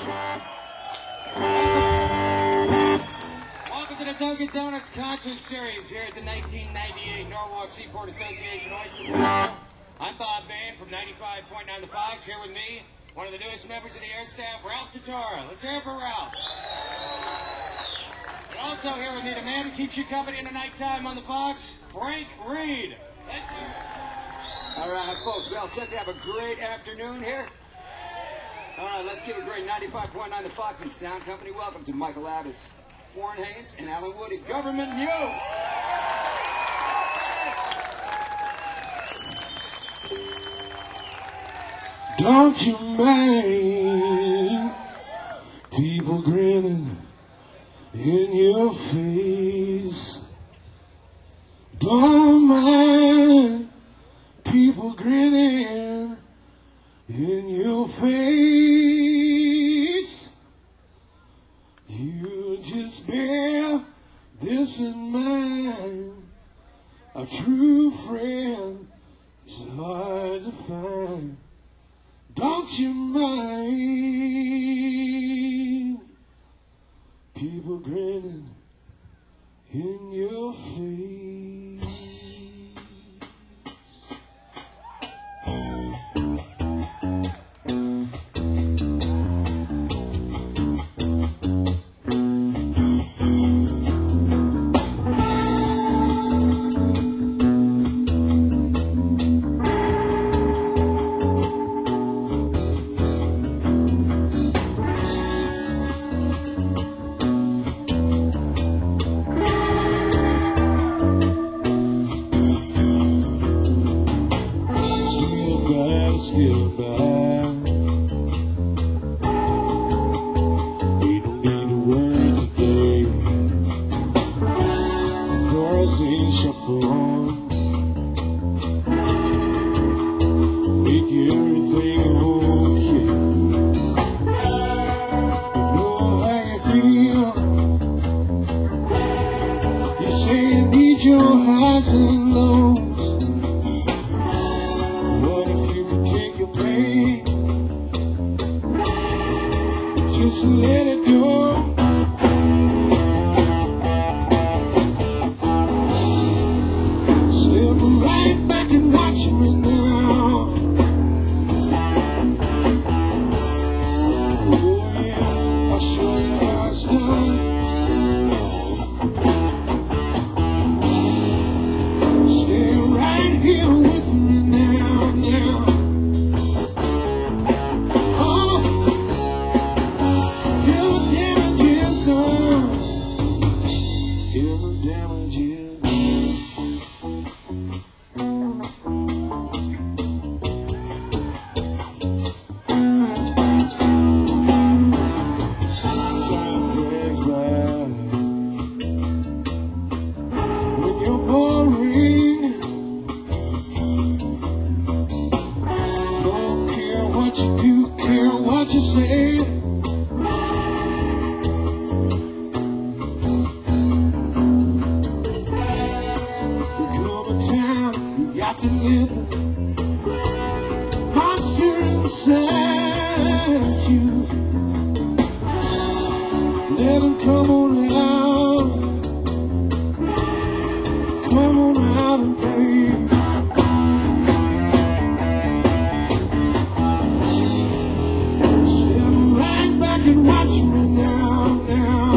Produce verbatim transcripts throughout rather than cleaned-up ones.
Welcome to the Dunkin' Donuts Concert Series here at the nineteen ninety-eight Norwalk Seaport Association Oyster Festival. I'm Bob Bain from ninety-five point nine The Fox. Here with me, one of the newest members of the air staff, Ralph Tortora. Let's hear it for Ralph. And also here with me, the man who keeps you company in the nighttime on the Fox, Frank Reed. Let's hear it. All right, folks, we all set to have a great afternoon here. All right, let's give a great ninety-five point nine The Fox and Sound Company. Welcome to Michael Abbott's, Warren Haynes, and Alan Woody. Government Mule. Don't you mind people grinning in your face? Don't mind people grinning in your face. You just bear this in mind. A true friend is hard to find. Don't you mind people grinning in your face? Still bad. We don't need a word today. Girls ain't shuffle on. Make everything okay. You know how you feel. You say you need your highs and lows. Just let it go. Step right back and watch me now. Oh yeah, I'll show you how it's done. Stay right here with me now, now. What you say? There come a time you got to live. Monster inside you. Let him come on out. Come on out and play. And watch me now, now.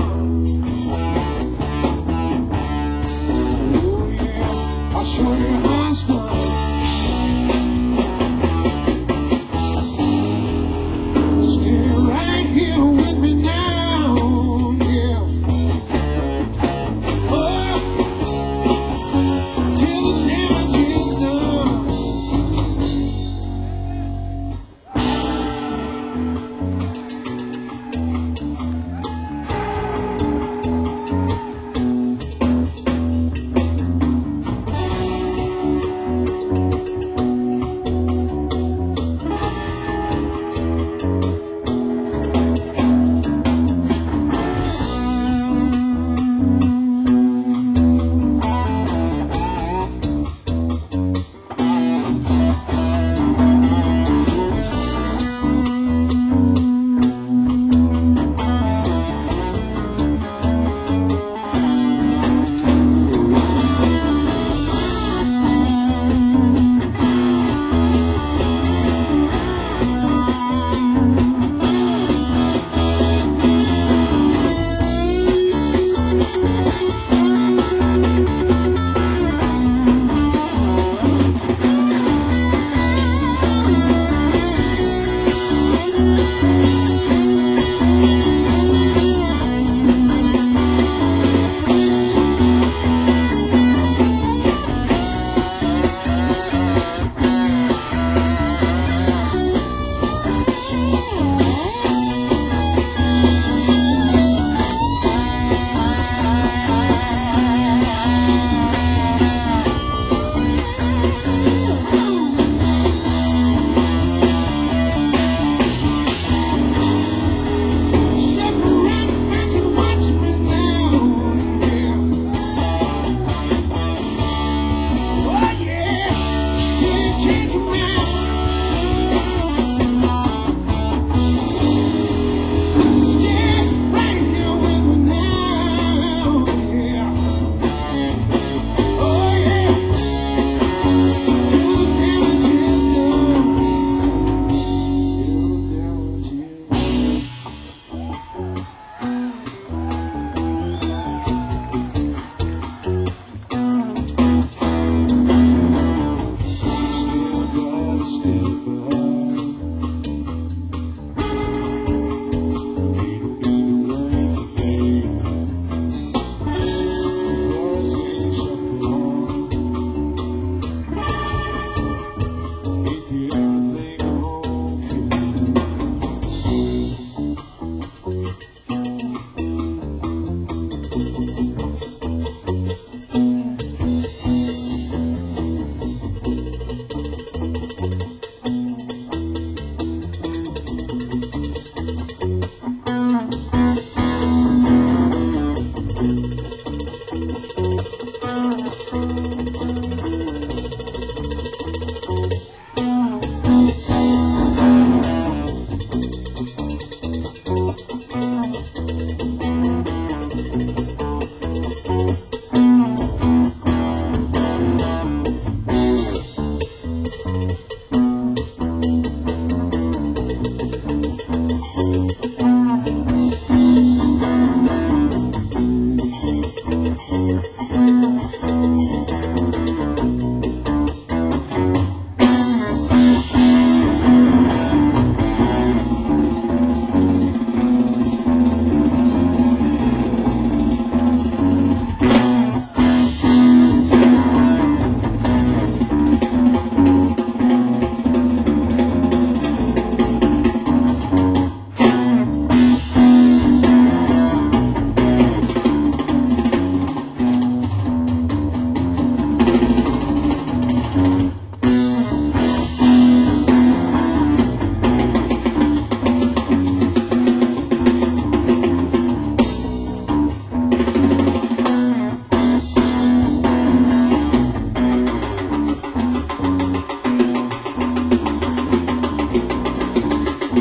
Oh yeah, I'll show you how it's done. Stay right here with me now, yeah. Oh, till the damage is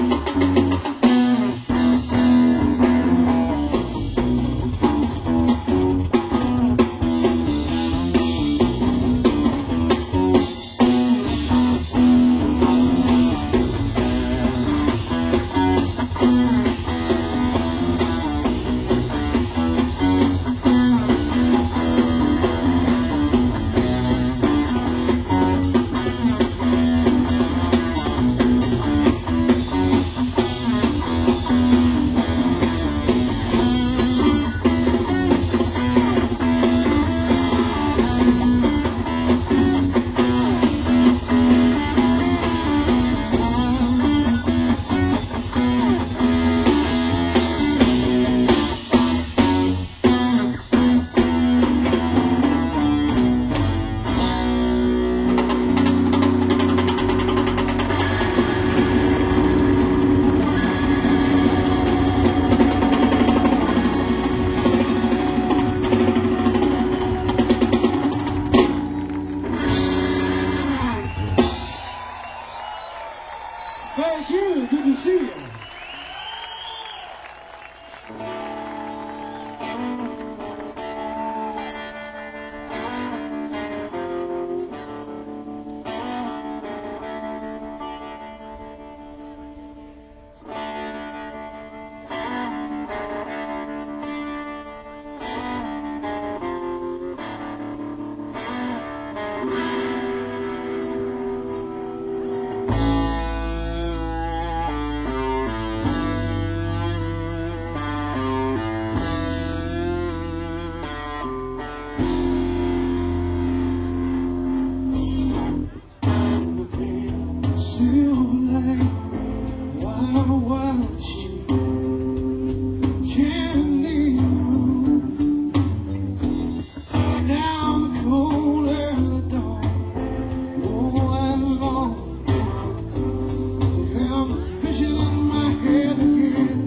Thank you. Good to see you. Silver light, while watching, gently move down the cold early dawn. Oh, I long to have the vision in my head again.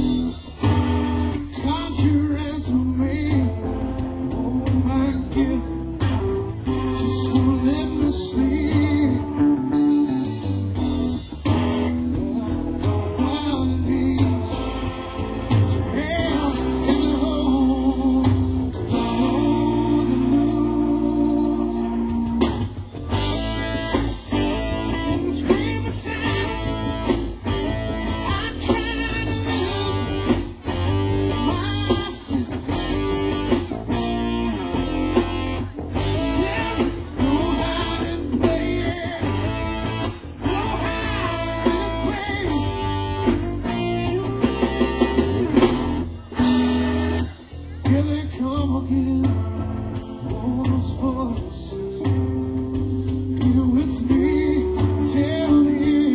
Can't you answer me? Oh, my gift, just won't let me sleep. Here they come again, all those voices. You're with me till the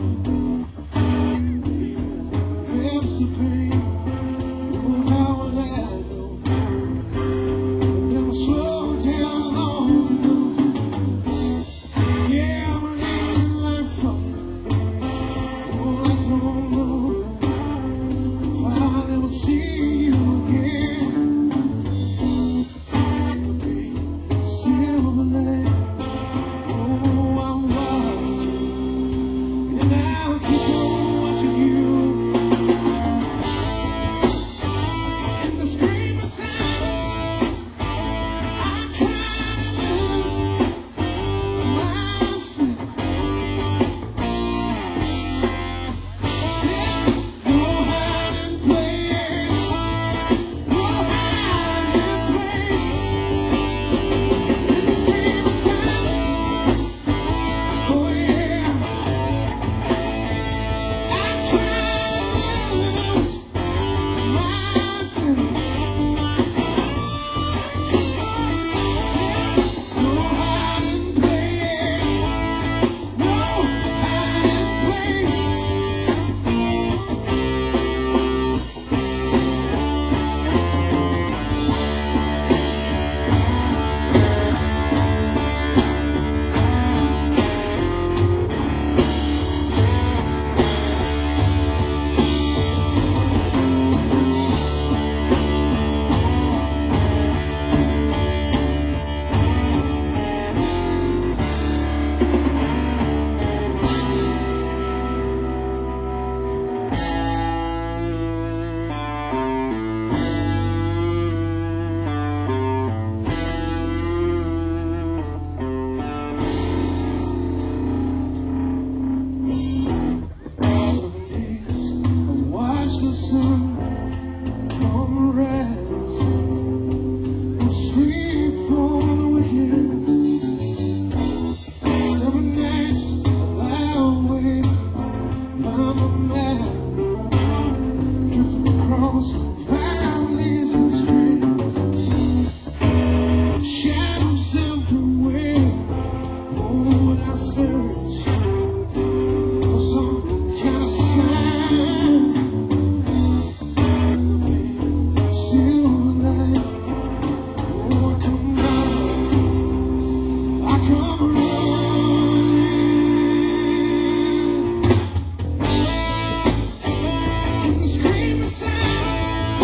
end. Perhaps the pain, oh, how will I know? Never slow down long enough. Yeah, I'm living life from oh, I don't know if I'll ever see you again. Try watch the sun come rise and sleep for the wicked. Seven nights I'll wait by my map, drifting across valleys and streams, shadows everywhere. Oh, when I search for some kind of sign, silver light. Oh, I come down, I come running, and the screaming sounds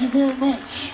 Thank you very much.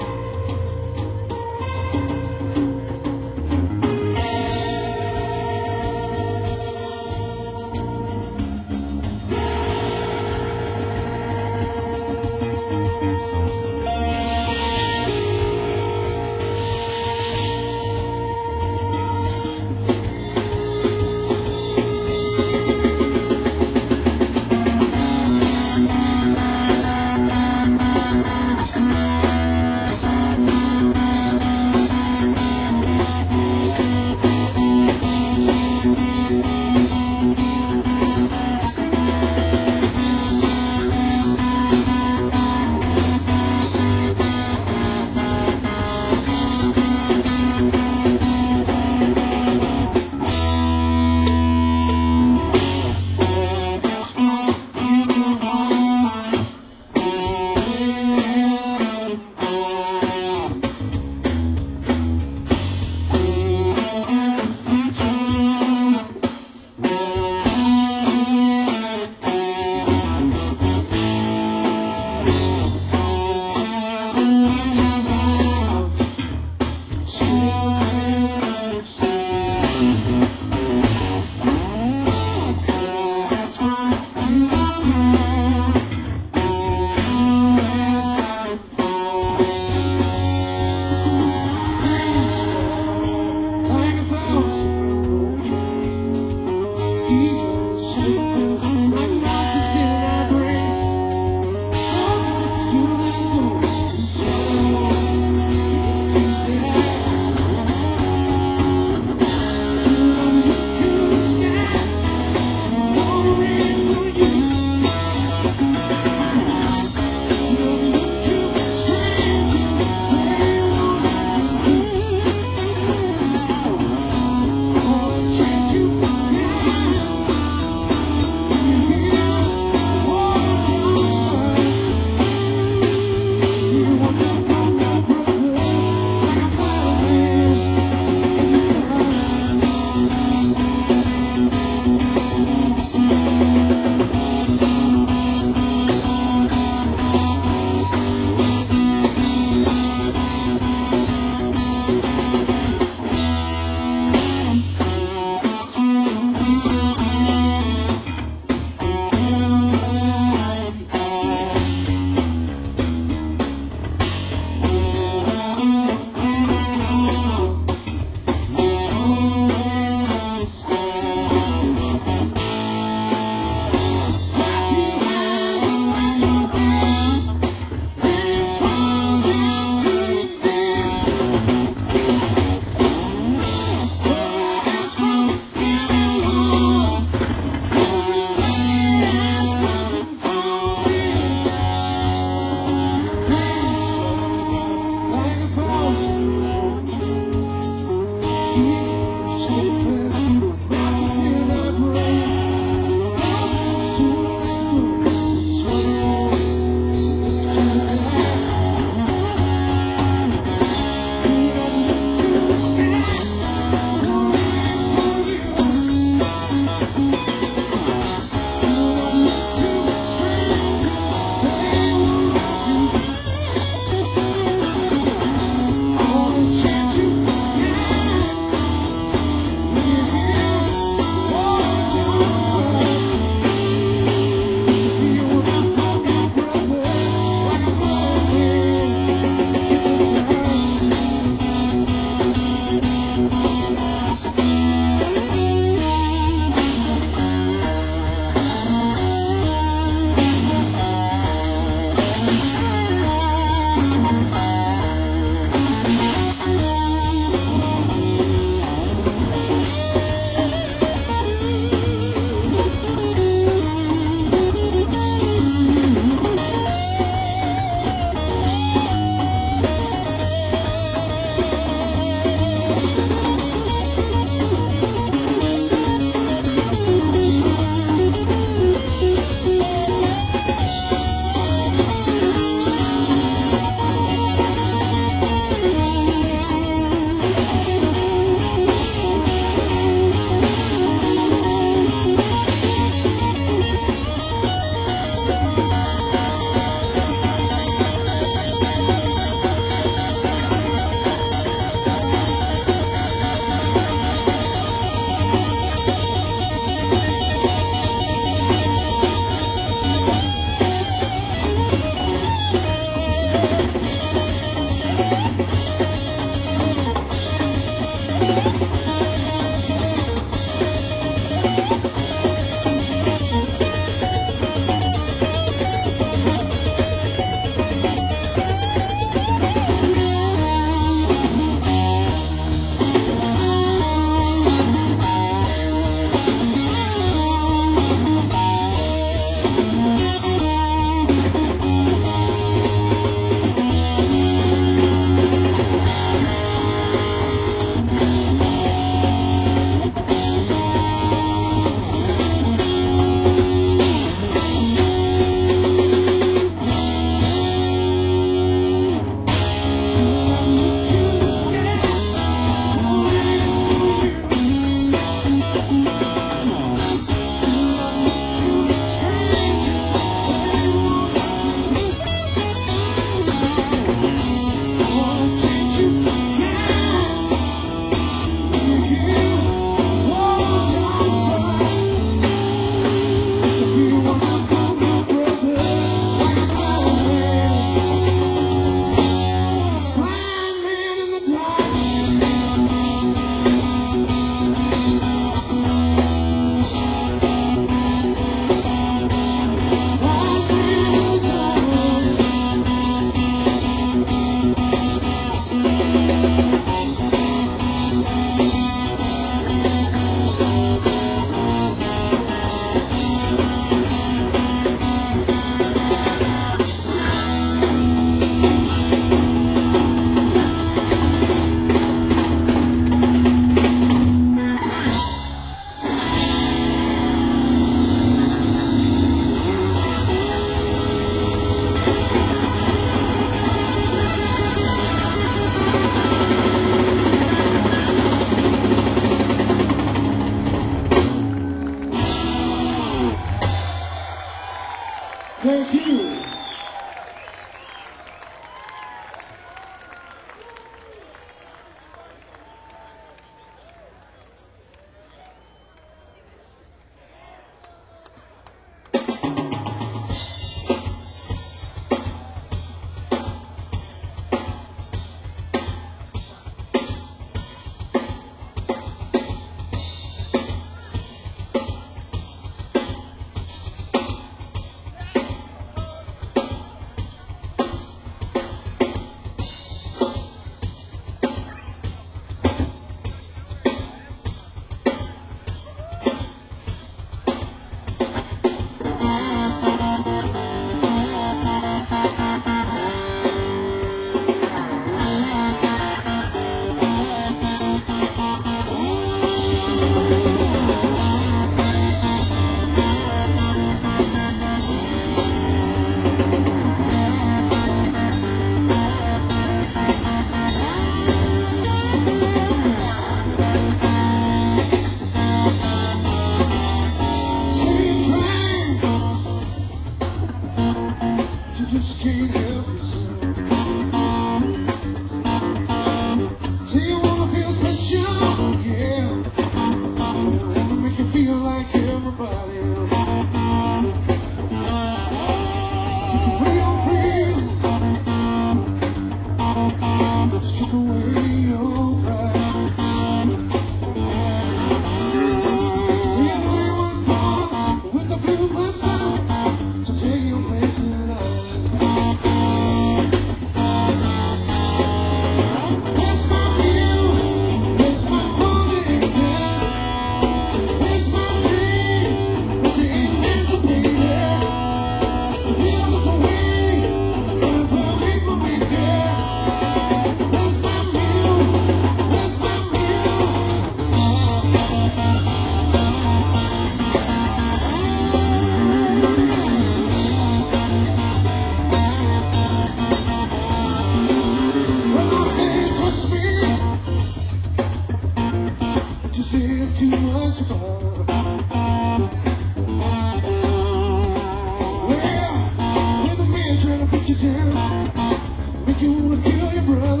like you wanna kill your brother.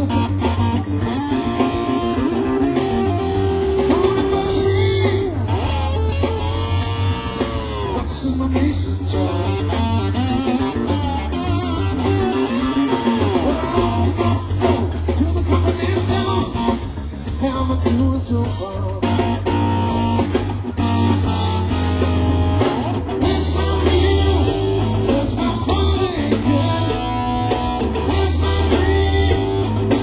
What am I saying? What's in my mason jar? Well, I lost my soul till the company's down. How am I doing so far? Where's my real? Where's my fun and gas? Where's my dream?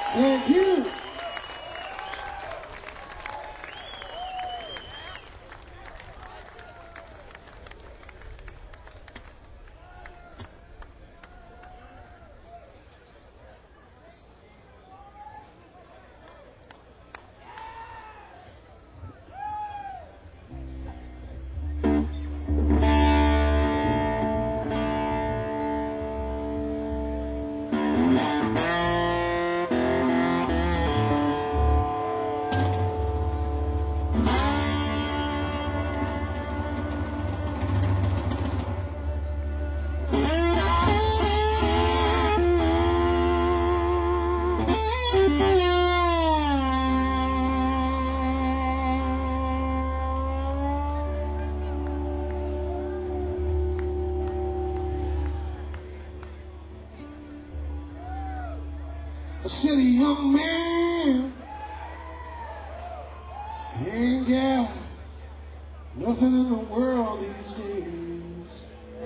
Thank you. I said a young man ain't got nothing in the world these days.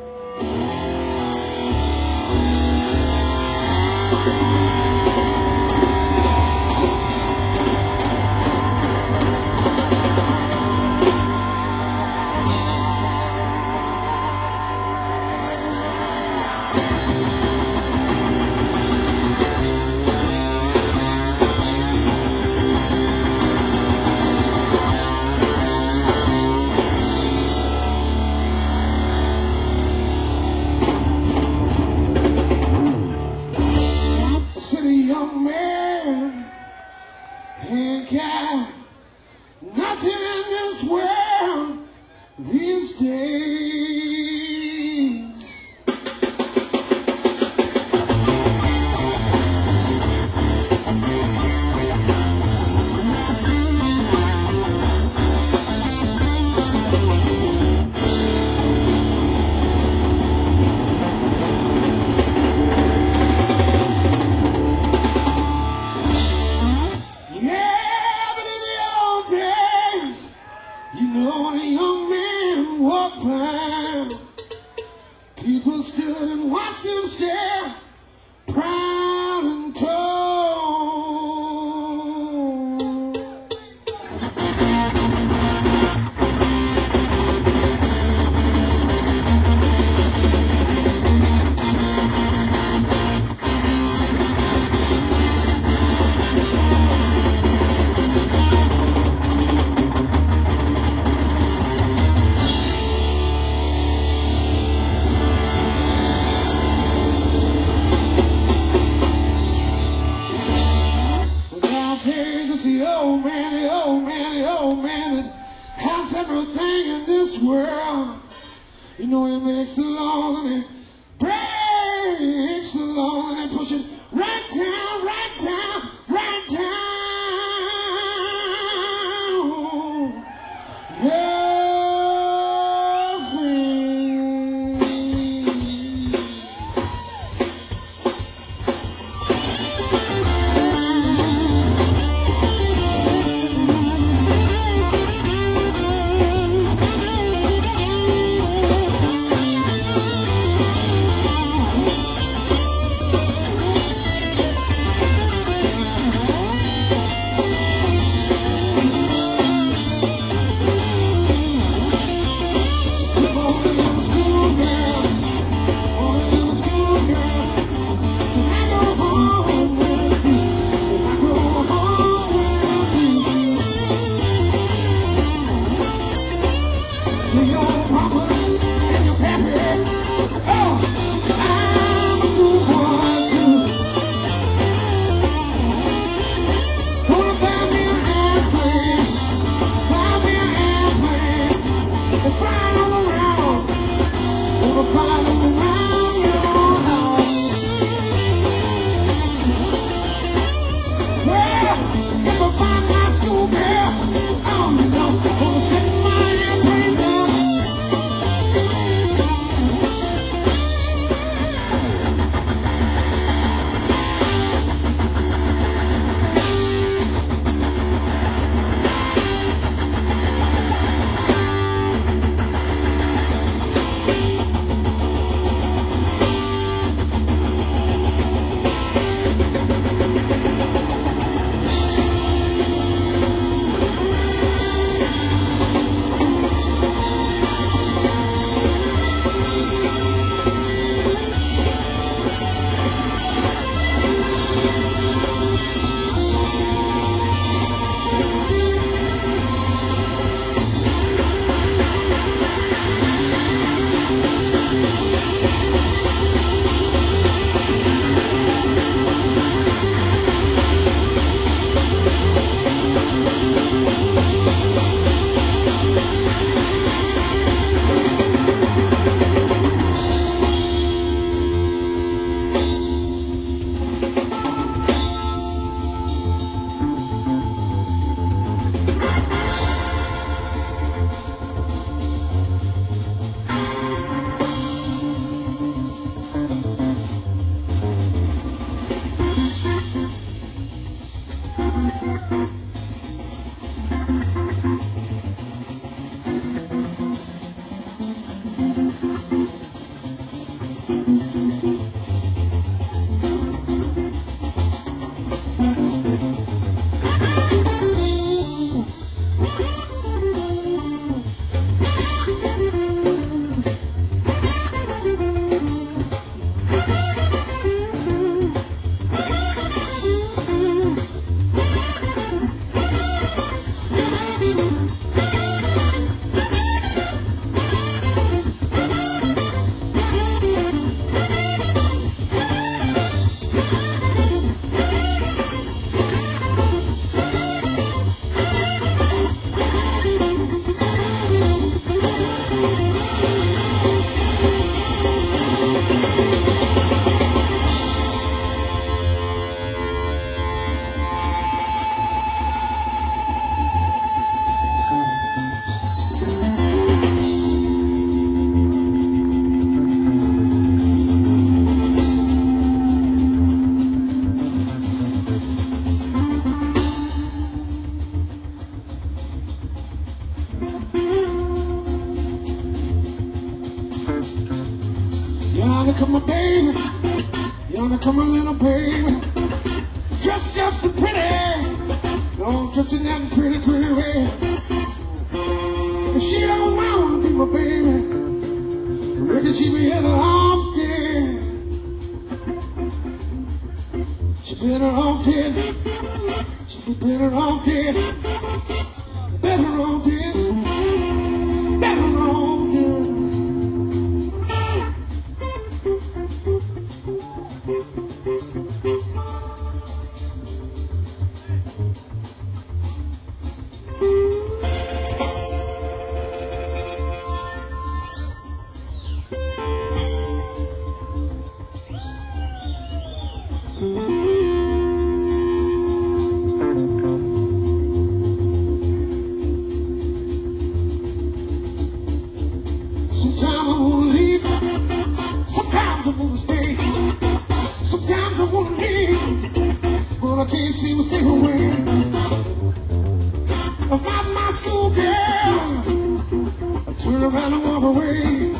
Young man ain't got nothing in this world these days. People stood and watched him stare, proud and tall. The old man, the old man, the old man that has everything in this world. You know, he makes the law and he breaks the law and he pushes right down, right down, right down. Yeah. You wanna come, my baby? You wanna come, my little baby? Dressed up and pretty, oh, dressed in that pretty, pretty way. If she don't wanna be my baby, I reckon she be better off dead. She better off dead. She be better off dead. Better off dead. Better off dead. Sometimes I wanna leave, sometimes I wanna stay, sometimes I wanna leave, but I can't seem to stay away. If I'm my school girl, I turn around and walk away.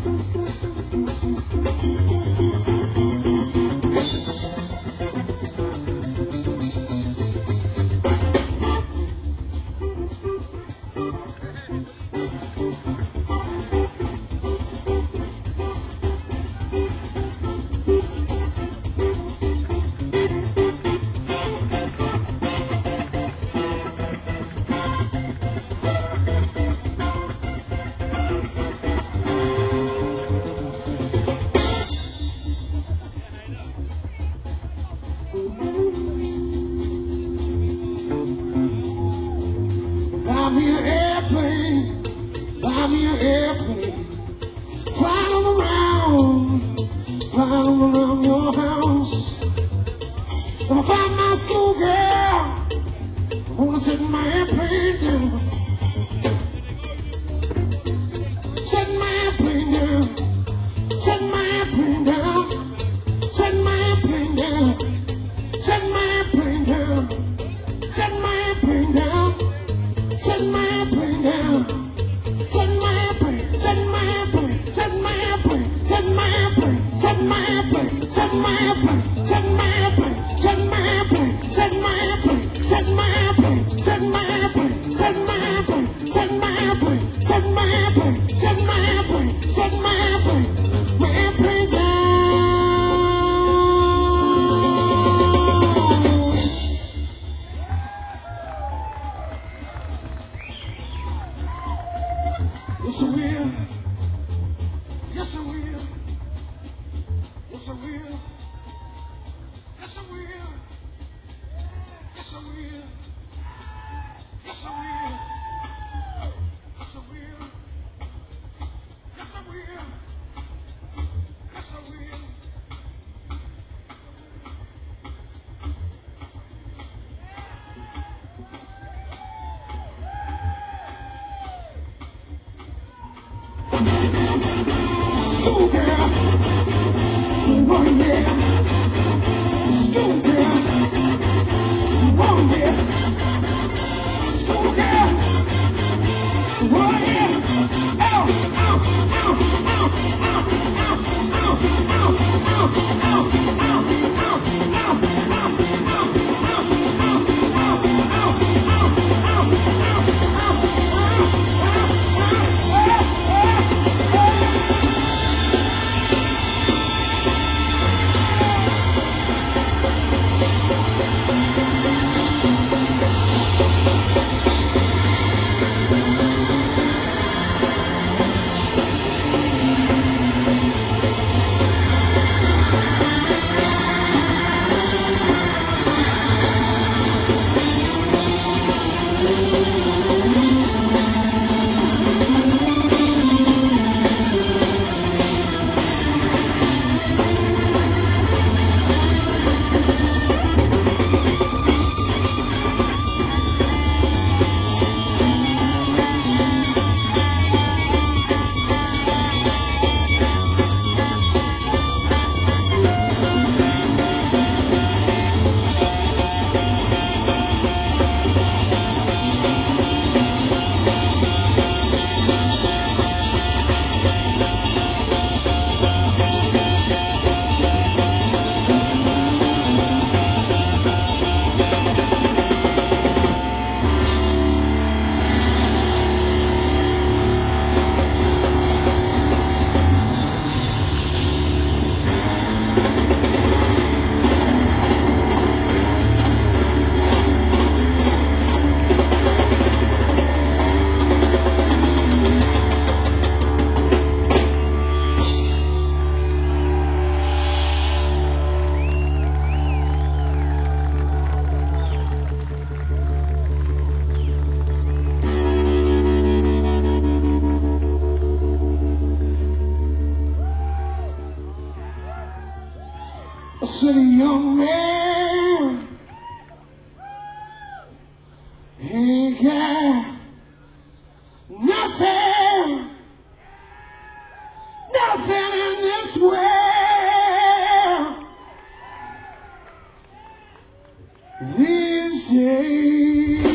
Buy me an airplane, buy me an airplane, flying around, flying around your house. If I find my school girl, I wanna set my airplane down, set my airplane down, set my airplane down, set my airplane down, set my airplane down, set my airplane down. Set my airplane down. Set my airplane. Set my airplane. Set my airplane. Set my airplane. Set my airplane. Set my airplane. Set my airplane. Set my airplane. Set my airplane. Set my airplane. Set my airplane. Set my airplane. Set my airplane. Set my airplane. Set my airplane. Set my airplane. My airplane down. Yes, I will. Yes, I will. Yes, I will. Yes, I will. Yes, I will. Yes, I will. Yes, I will. Yes, I will. Yes, I will. School girl, oh yeah, school girl, Oh yeah. School girl. Oh yeah. Ow, ow, ow, ow, ow, ow, ow, ow, ow, ow, ow, I said, young man, ain't got nothing, nothing in this world these days.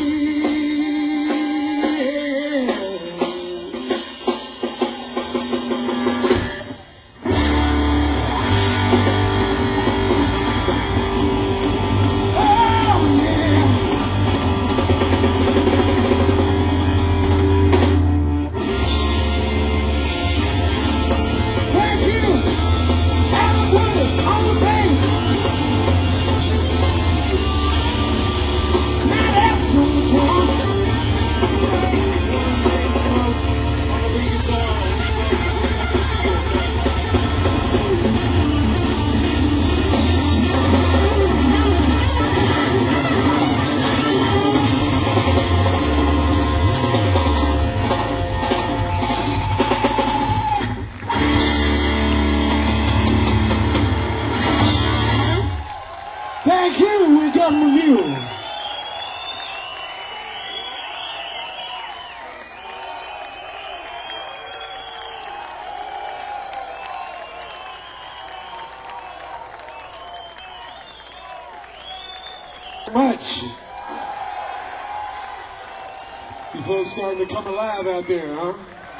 Thank you, we got you. Much. You folks starting to come alive out there, huh?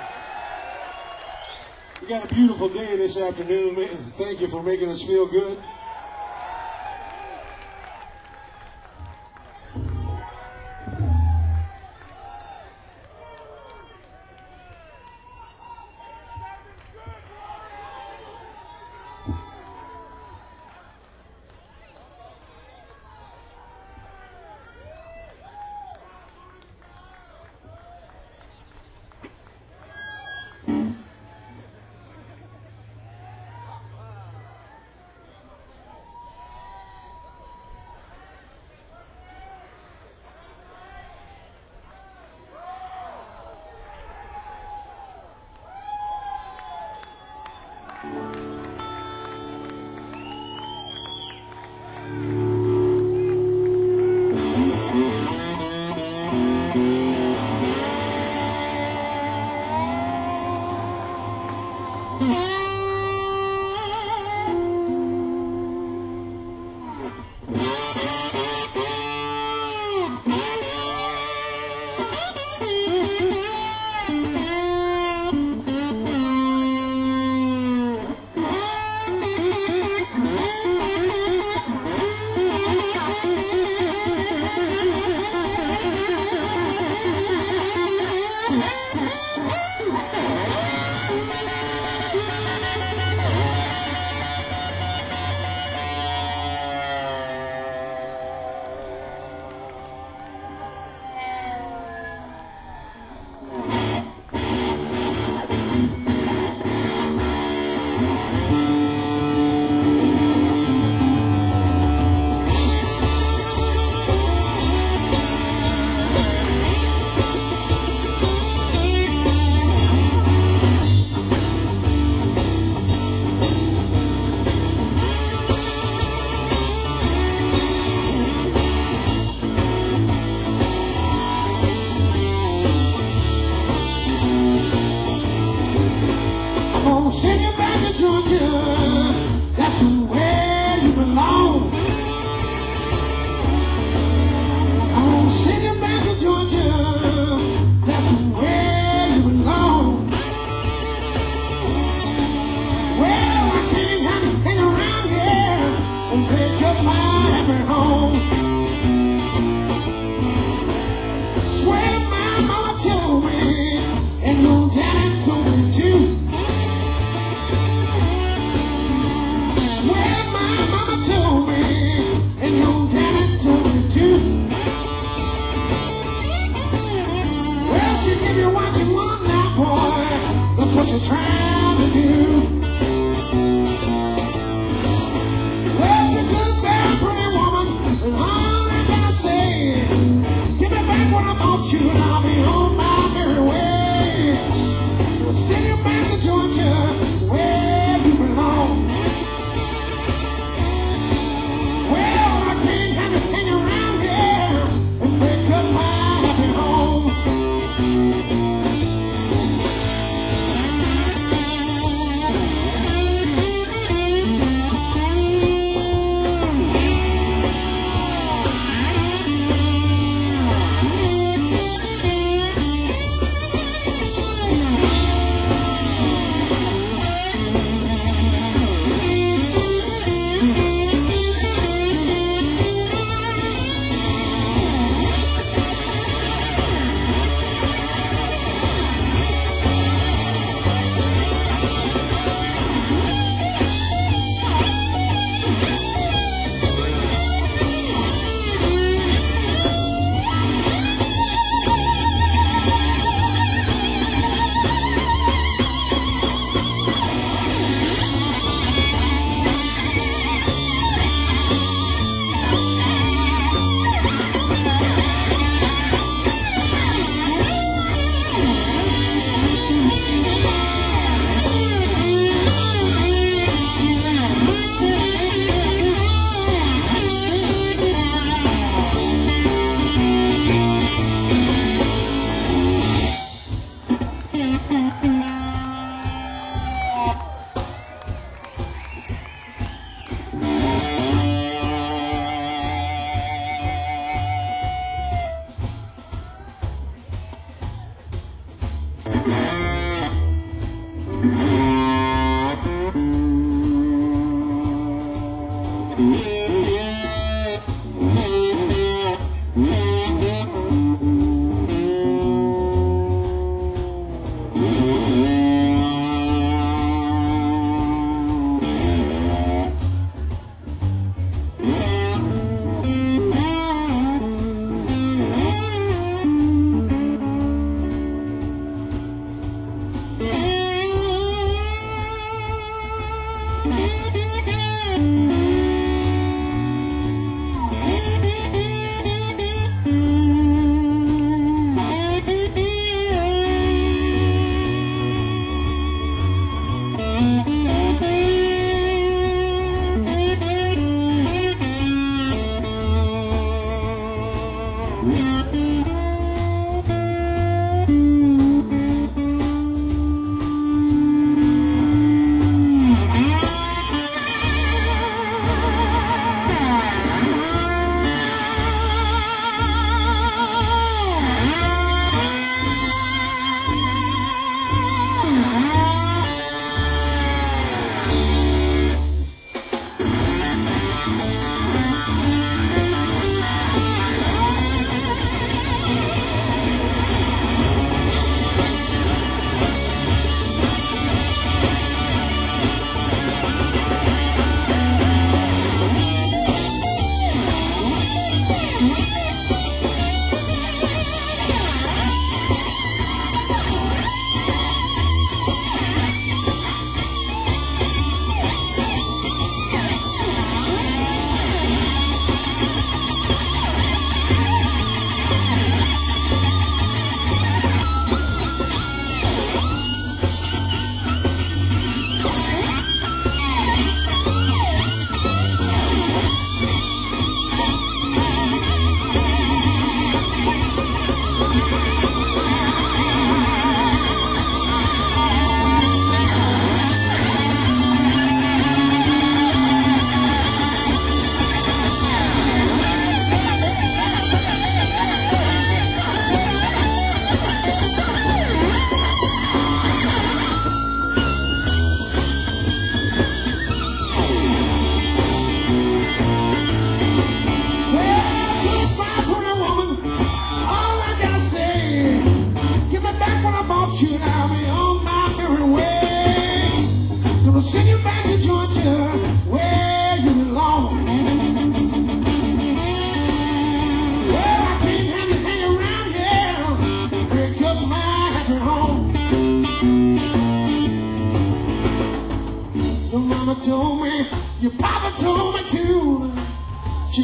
We got a beautiful day this afternoon. Thank you for making us feel good.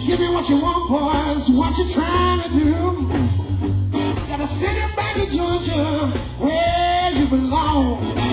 Give me what you want, boys. What you trying to do? Gotta send it back to Georgia, where you belong.